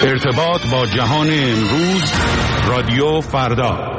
ارتباط با جهان امروز، رادیو فردا.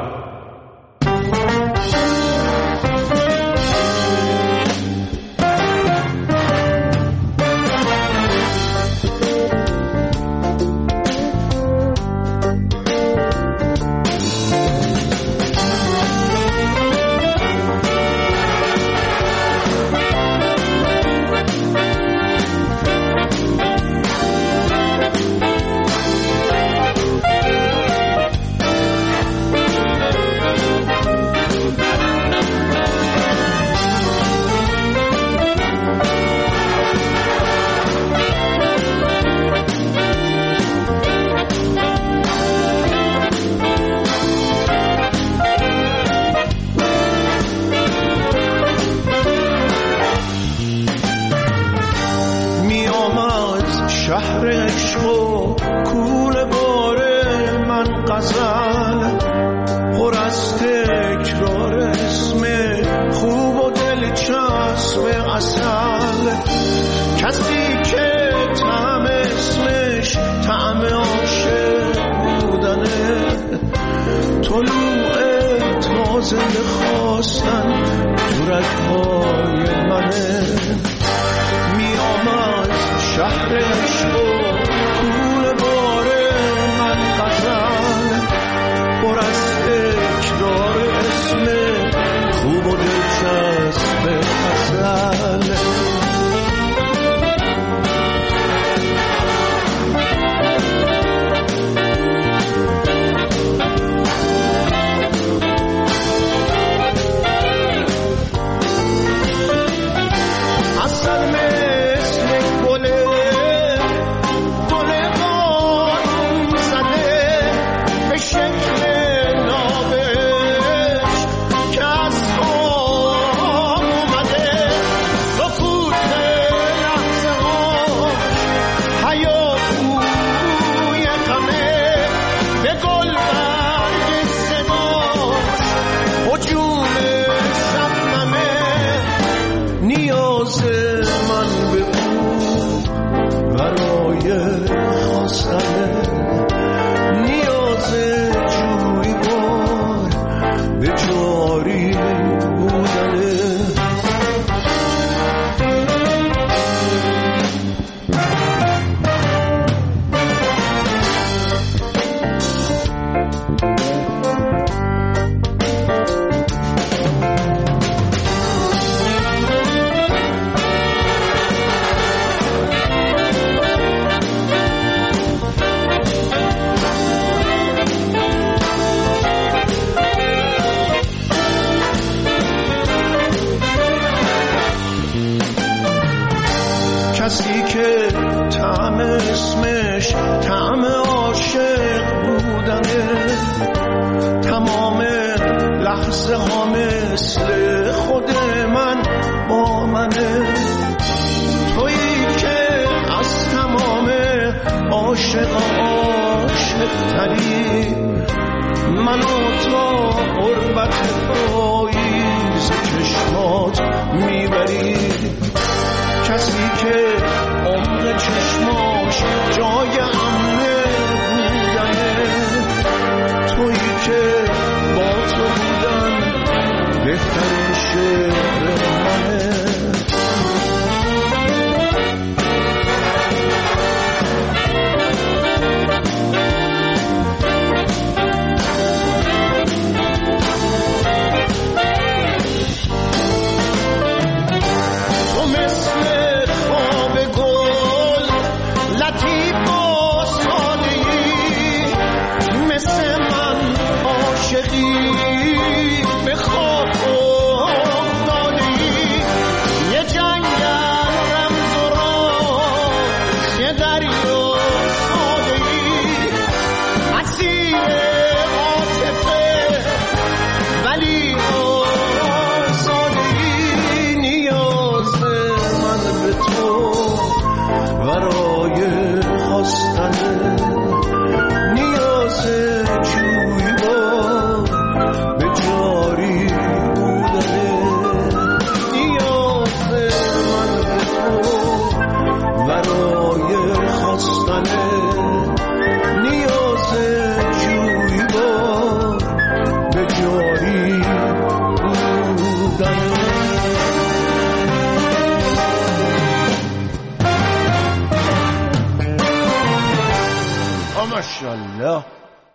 ماشاءالله.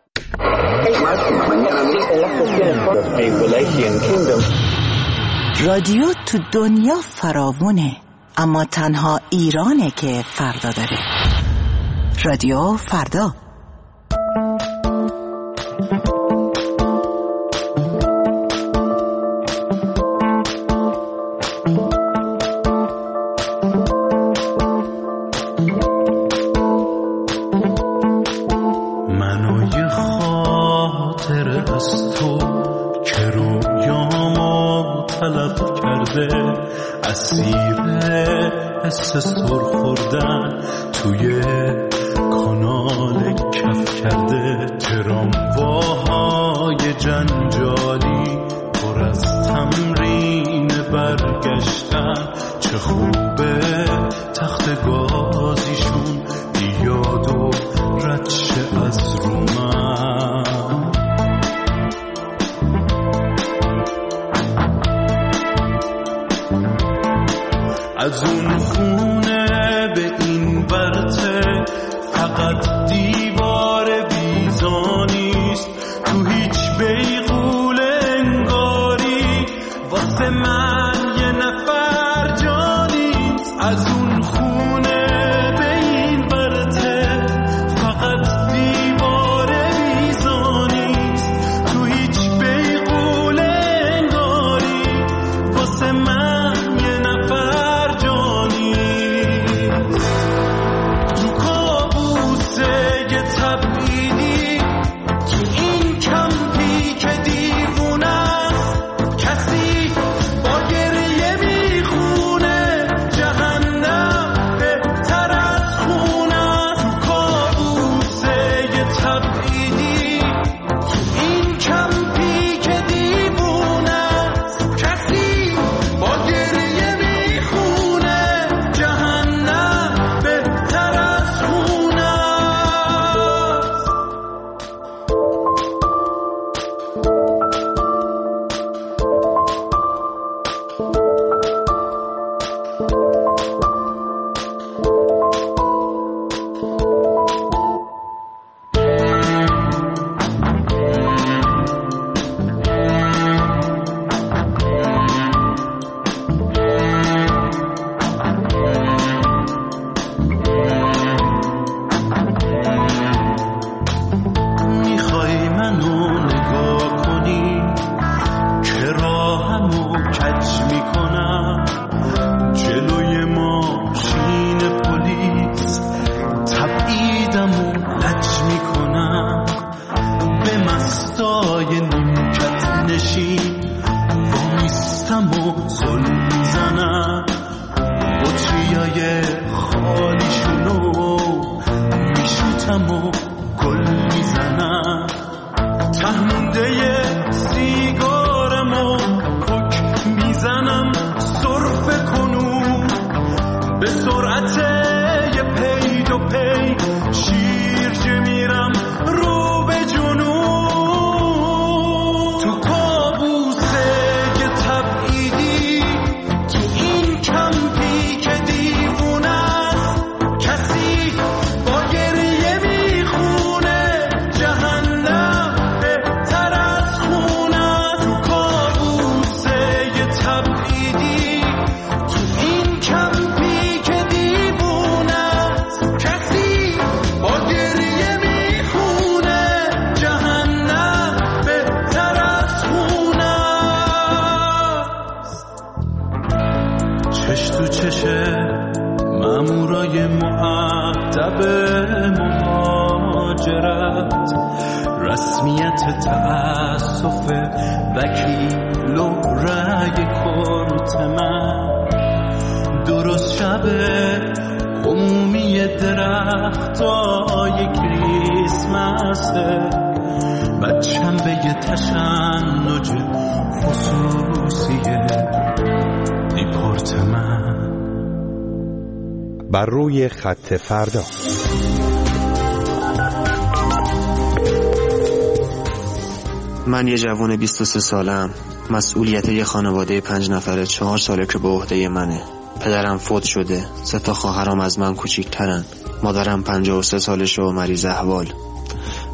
رادیو تو دنیا فراوونه، اما تنها ایرانه که فردا داره. رادیو فردا. اسیر حس سر خوردن توی کانال کف کرده، ترامواهای جنجالی پر از تمرین برگشتن. چه خوبه تخت گازیشون بیاد و رد شه از رو من. از اون خونه به این ورته فقط دیوار بیزانیست، تو هیچ بیغول انگاری واسه من یه نفر جانیست. از اون خونه به این ورته فقط دیوار بیزانیست، تو هیچ بیغول انگاری واسه من یه نفر. مامورای مؤدب مهاجرت، رسمیت تأسف وکیل و رأی کورت من، درست شب عمومی درختای کریسمسه، بچم به یه تشنج خصوصی دیپورت من. بر روی خط فردا. من یه جوان 23 سالم، مسئولیت یه خانواده 5 نفره 4 ساله که به عهده منه. پدرم فوت شده، 3 تا خواهرام از من کوچیک‌ترن. مادرم 53 سالشه و مریض احوال.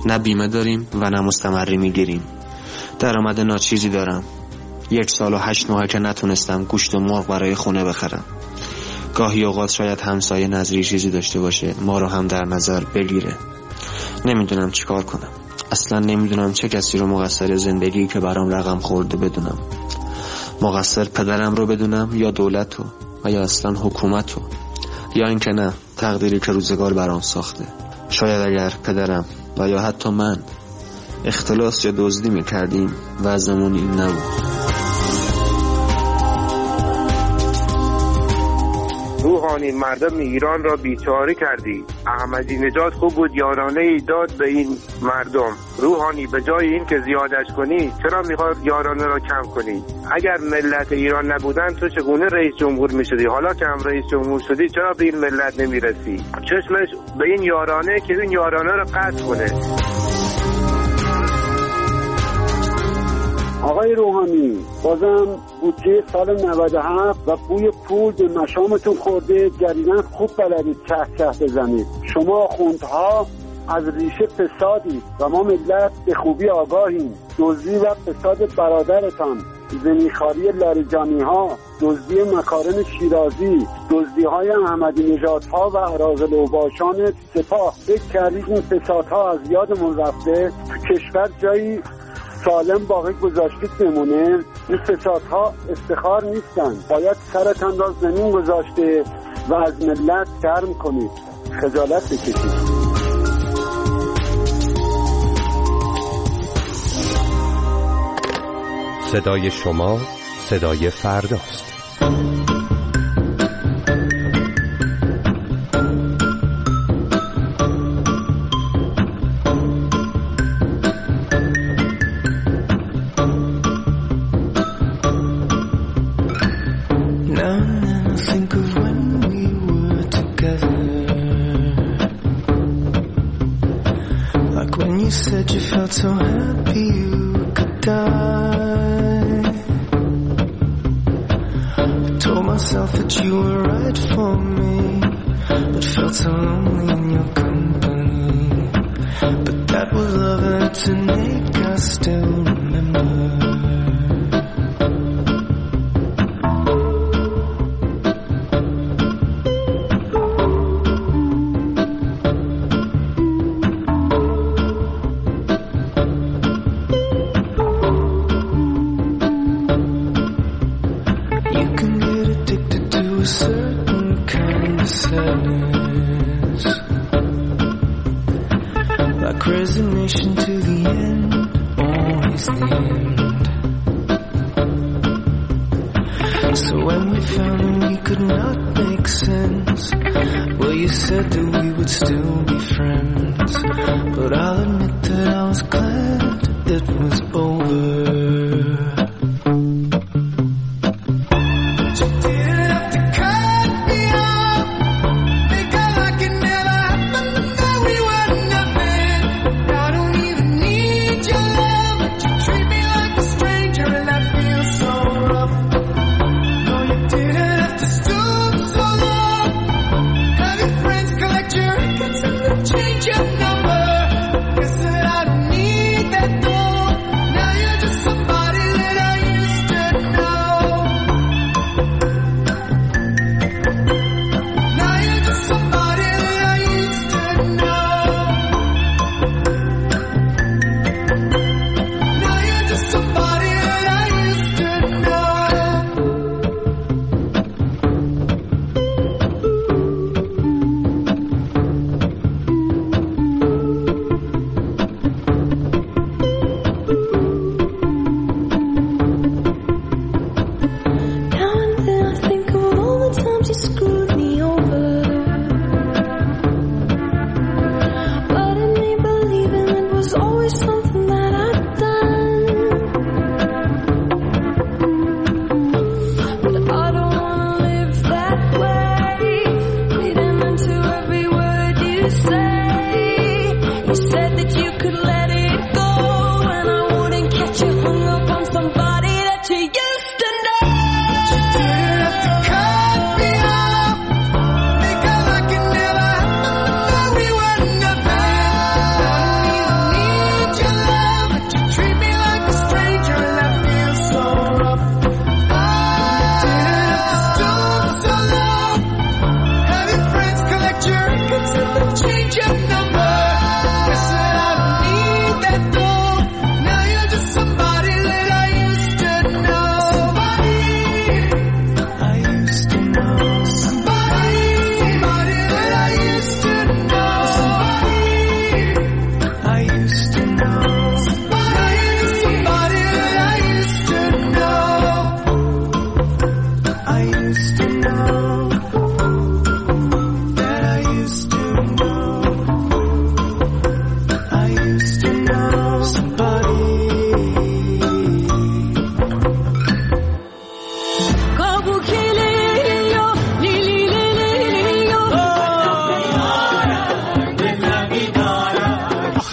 نه بیمه داریم و نه مستمری میگیریم. درآمد ناچیزی دارم. 1 سال و 8 ماه که نتونستم گوشت و مرغ برای خونه بخرم. گاهی اوقات شاید همسایه نظری چیزی داشته باشه ما رو هم در نظر بگیره. نمیدونم چیکار کنم. اصلا نمیدونم چه کسی رو مقصر زندگی که برام رقم خورده بدونم. مقصر پدرم رو بدونم یا دولت رو و یا اصلا حکومت رو، یا اینکه نه، تقدیری که روزگار برام ساخته. شاید اگر پدرم و یا حتی من اختلاس یا دزدی میکردیم وضعمون این نبود. روحانی مردم ایران را بیچاره کردی. احمدی نژاد خوب بود یارانه ای داد به این مردم. روحانی به جای این که زیادش کنی چرا میخواد یارانه را کم کنی؟ اگر ملت ایران نبودن تو چگونه رئیس جمهور میشدی؟ حالا که هم رئیس جمهور شدی چرا به این ملت نمیرسی؟ چشمش به این یارانه که این یارانه را قطع کنه. آقای روحانی، بازم بودجه سال 97 و بوی پول به مشامتون خورده. جریدن خوب بلدید چه بزنید. شما خوندها از ریشه فسادید و ما ملت به خوبی آگاهیم. دزدی و فساد برادرتان، زمیخواری لاریجانی ها، دزدی مکارم شیرازی، دزدی های احمدی نژاد ها و اراذل اوباشان سپاه. فکر کردید این فسادها از یادمون رفته؟ تو کشور جایی سالم باقی گذاشتید بمونه؟ این فسادها افتخار نیستن. باید سرتان را زمین گذاشته و از ملت گرم کنید، خجالت بکشید. صدای شما صدای فرداست. So happy you could die. I told myself that you were right for me, but felt so lonely in your company. But that was love and to make us still remember. Resignation to the end, always the end. So when we found that we could not make sense, well, you said that we would still be friends. But I'll admit that I was glad it was over.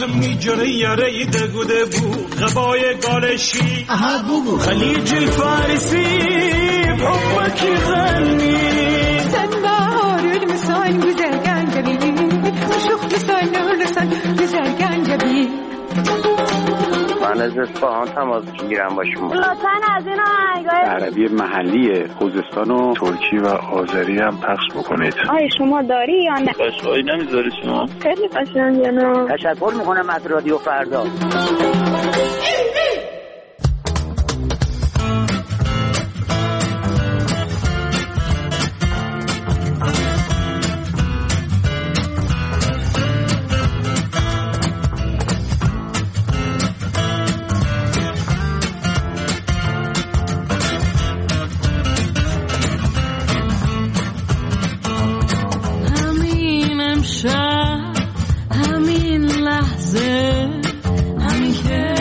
میجره یاره دگوده بو غبای گالشی خلیج الفارسي بحبك يغني سنبار المسان güzelgen جبين مشوخ لسان لسان güzelgen جبين من از اصفهان تماس میگیرم با شما. لطفاً از این آهنگای عربی محلی خوزستان و ترکی و آذری هم پخش بکنید. آیا شما داری یا نه؟ قشنگی نمیذاری شما؟ خیلی قشنگه نه. تشکر میکنم از رادیو فردا. همین لحظه همین که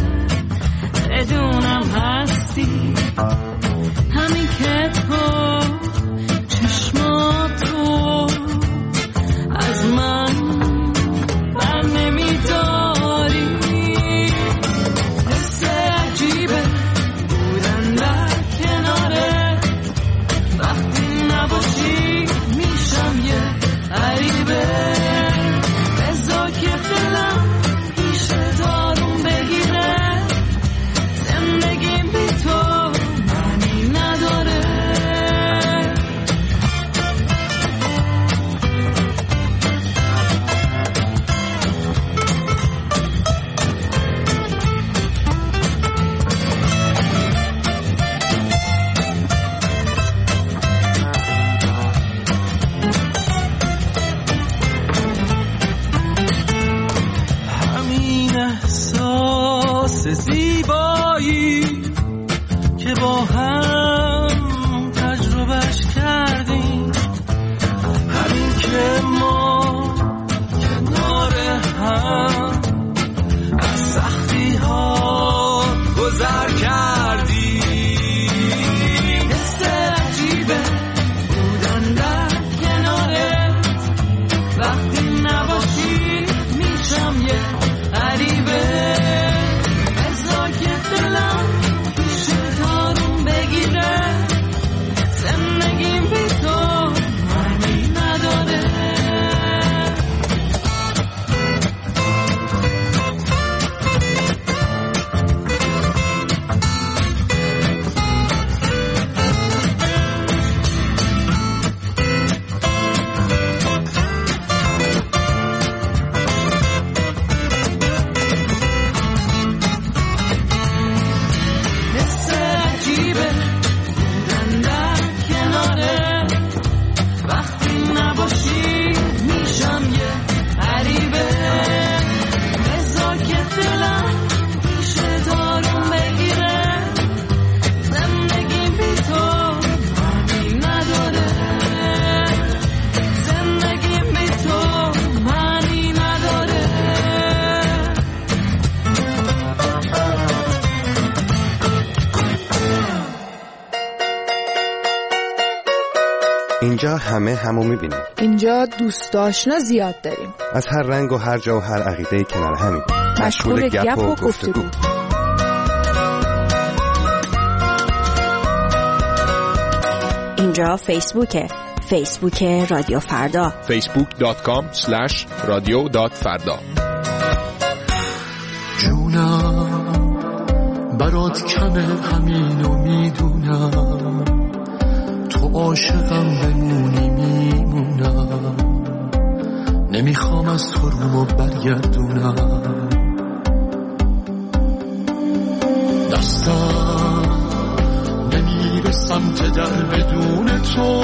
بدونم هستی همین که تو چشماتو از من بر نمیداری حس عجیبه بودن در کناره وقتی نباشی میشم یه غریبه زیبایی که با هم تجربهش کردیم همین که ما کنار هم از سختی ها گذر کردیم حس عجیبه بودن در کنارت وقتی نباشی میشم یه غریبه اینجا همه همو میبینیم. اینجا دوست آشنا زیاد داریم. از هر رنگ و هر جا و هر عقیده‌ای کنار همیم. مشغول گپ و گفتگو. اینجا فیسبوک رادیو فردا. facebook.com/radio.farda. جونم برات کمه همینو میدونم تو عاشقم بمونی میمونم نمیخوام از تو رومو برگردونم دستم نمیره سمت در بدون تو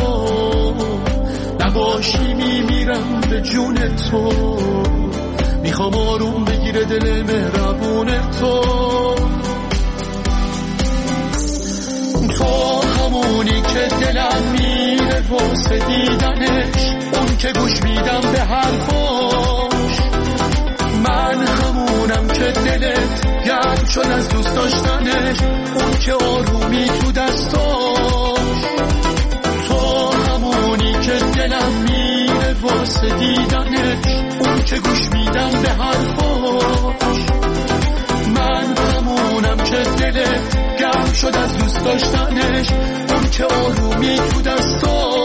نباشی میمیرم به جون تو میخوام آروم بگیره دل مهربون تو همونی که دلم میره واسه دیدنش اون که گوش میدم به حرفاش من همونم که دلت گرم شد از دوست داشتنش اون که آرومی تو دستاش تو همونی که دلم میره واسه دیدنش اون که گوش میدم به حرفاش داشتنش، اون که آرومی تو دستا.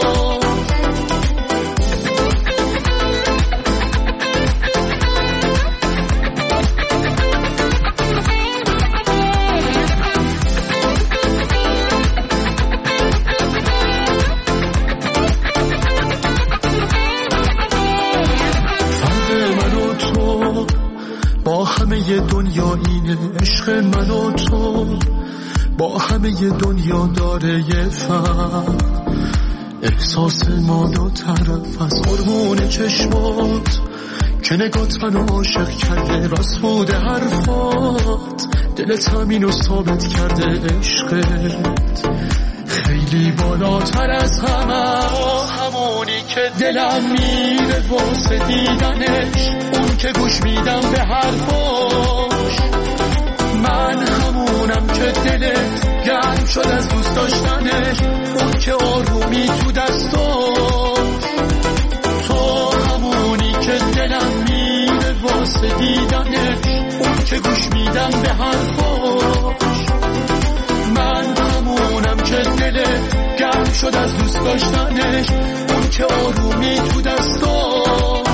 همه دنیا اینه، عشق من و تو با همه دنیا داره یه فرق. احساس ما دو طرف از قربون چشمات که نگات منو عاشق کرده، راست بوده حرفات، دلت همینو ثابت کرده. عشقت خیلی بالاتر از همه، همونی که دلم میره واسه دیدنش، اون که گوش میدم به حرفاش. من همونم که دلت گرم شد از دوست داشتنش، اون که آرومی تو دستات. تو همونی که دلم میره واسه دیدنش، اون که گوش میدم به حرفاش. من همونم که دلت گرم شد از دوست داشتنش، اون که آرومی تو دستات.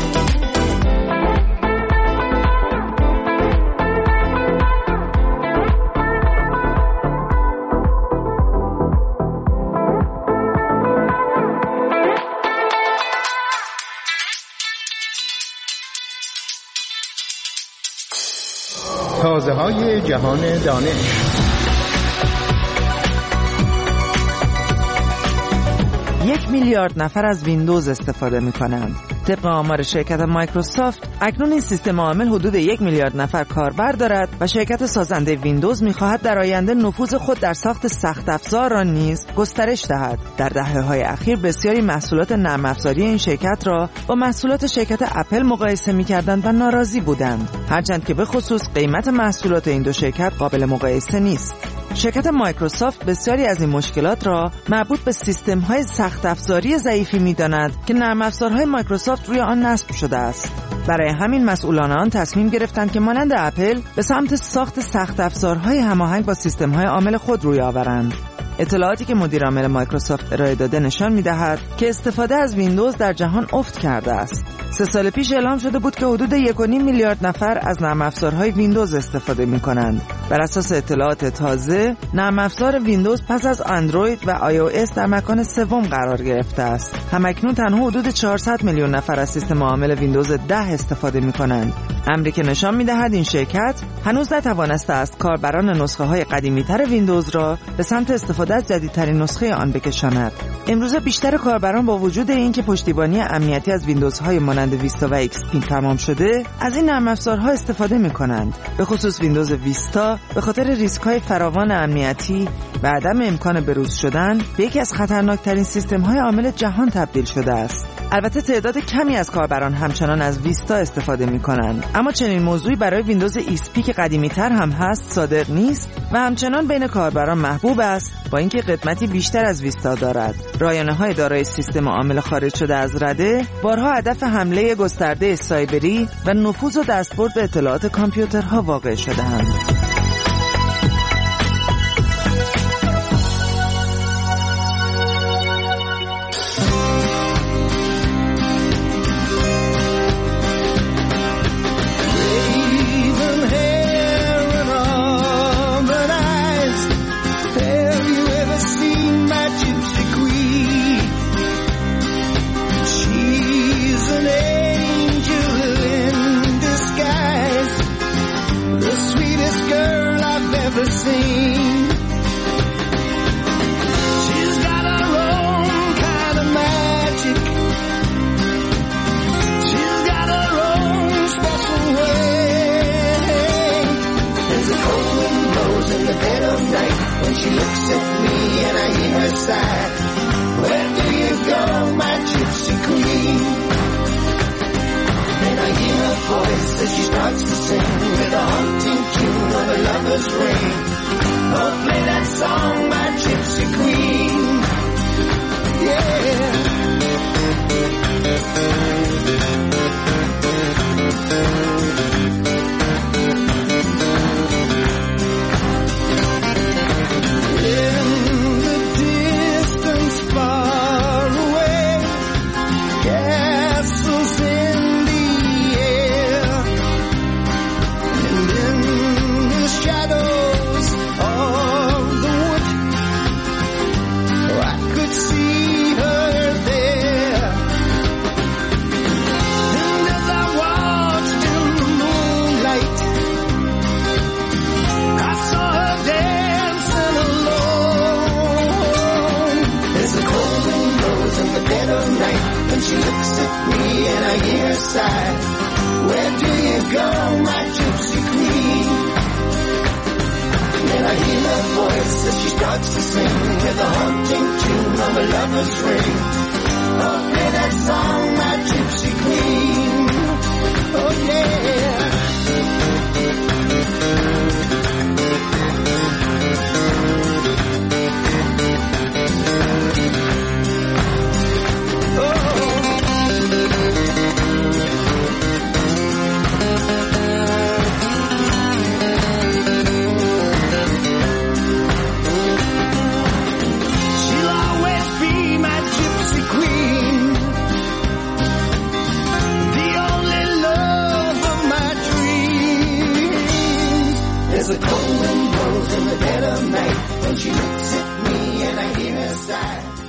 تازه های جهان دانش. 1 میلیارد نفر از ویندوز استفاده می‌کنند. طبق آمار شرکت مایکروسافت، اکنون این سیستم عامل حدود 1 میلیارد نفر کاربر دارد و شرکت سازنده ویندوز می‌خواهد در آینده نفوذ خود در ساخت سخت افزار را نیز گسترش دهد. در دهه‌های اخیر بسیاری محصولات نرم افزاری این شرکت را با محصولات شرکت اپل مقایسه می‌کردند و ناراضی بودند، هرچند که به خصوص قیمت محصولات این دو شرکت قابل مقایسه نیست. شرکت مایکروسافت بسیاری از این مشکلات را مربوط به سیستم‌های سخت افزاری ضعیفی می‌داند که نرم افزارهای مایکروسافت روی آن نصب شده است. برای همین مسئولان آن تصمیم گرفتند که مانند اپل به سمت ساخت سخت افزارهای هماهنگ با سیستم‌های عامل خود روی آورند. اطلاعاتی که مدیر عامل مایکروسافت ارائه داده نشان می‌دهد که استفاده از ویندوز در جهان افت کرده است. 3 سال پیش اعلام شده بود که حدود 1.5 میلیارد نفر از نرم افزارهای ویندوز استفاده می‌کنند. بر اساس اطلاعات تازه، نرم افزار ویندوز پس از اندروید و iOS در مکان سوم قرار گرفته است. همکنون تنها حدود 400 میلیون نفر از سیستم عامل ویندوز 10 استفاده می‌کنند. امری که نشان می‌دهد این شرکت هنوز نتوانسته است کاربران نسخه‌های قدیمی‌تر ویندوز را به سمت استفاده از جدیدترین نسخه آن بکشاند. امروزه بیشتر کاربران با وجود اینکه پشتیبانی امنیتی از ویندوزهای مانند ویستا و XP تمام شده، از این نرم افزارها استفاده می‌کنند. به خصوص ویندوز ویستا به خاطر ریسک‌های فراوان امنیتی و عدم امکان بروز شدن به یکی از خطرناکترین سیستم‌های عامل جهان تبدیل شده است. البته تعداد کمی از کاربران همچنان از ویستا استفاده می‌کنند، اما چنین موضوعی برای ویندوز XP که قدیمی‌تر هم هست صادق نیست و همچنان بین کاربران محبوب است، با اینکه قدمتی بیشتر از ویستا دارد. رایانه‌های دارای سیستم عامل خارج شده از رده بارها هدف حمله گسترده سایبری و نفوذ و دستبرد به اطلاعات کامپیوترها واقع شده‌اند. She looks at me and I hear her sigh. Where do you go, my gypsy queen? Then I hear her voice as she starts to sing with a haunting tune of a lover's ring. Oh, play that song, my gypsy queen. Yeah. dress as she starts to sing with the haunting tune of a lover's ring. Oh, play that song, my gypsy queen. Oh, yeah. The cold wind blows in the dead of night when she looks at me and I hear her sigh.